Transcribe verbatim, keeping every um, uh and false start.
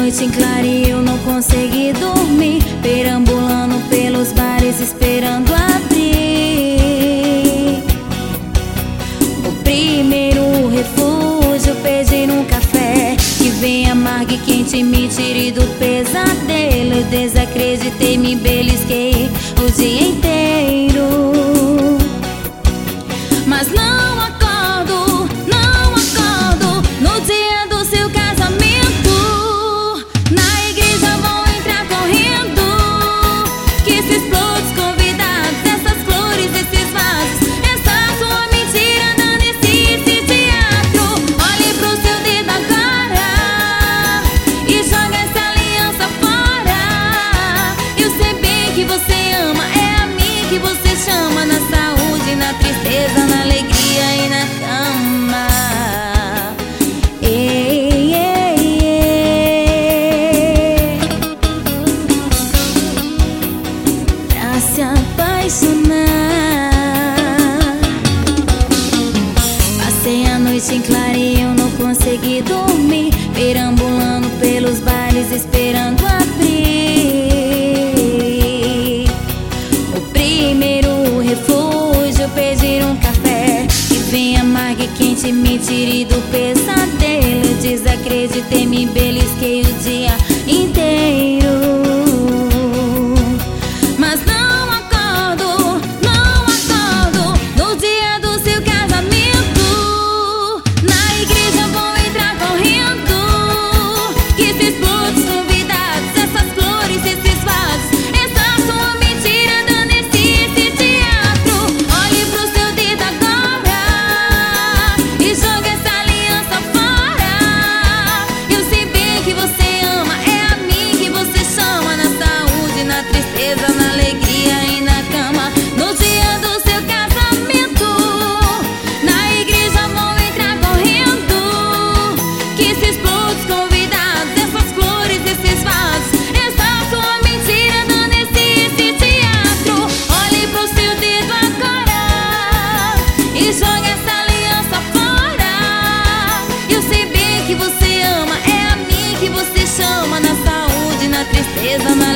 noite em claro e eu não consegui dormir, perambulando pelos bares esperando abrir. O primeiro refúgio pedir um café que vem amargo e quente, me tire do pesadelo. Eu desacreditei, me belisquei o dia inteiro, mas não acordo, não acordo no dia do seu casamento. Na igreja vou entrar correndo, que esses flores convidados, essas flores, esses vasos, essa sua mentira dando esse, esse teatro. Olhe pro seu dedo agora e joga essa aliança fora. Eu sei bem que você ama, é a mim que você chama, na saúde, na tristeza, na alegria e na cama. Ei, ei, ei. Pra se apaixonar, passei a noite em claro e eu não consegui dormir, perambulando pelos bares esperando abrir. O primeiro refúgio pedir um café que vem amargo e quente, me tire do pesadelo. Desacreditei, me belisquei o dia inteiro, mas não acordo, não acordo no dia do seu casamento. Na igreja vou entrar correndo, que esses flores convidados, essas flores, esses vasos, essa sua mentira dando esse, esse teatro. Olhe pro seu dedo agora e joga essa aliança fora. Eu sei bem que você ama, é a mim que você chama, na saúde, na tristeza, na alegria e na cama. No dia do seu casamento, na igreja vou entrar correndo, que esses flores convidados, essas flores, esses vasos, essa sua mentira dando esse, esse teatro. Olhe pro seu dedo agora e joga essa aliança fora. Eu sei bem que você ama, é a mim que você chama, na saúde, na tristeza, na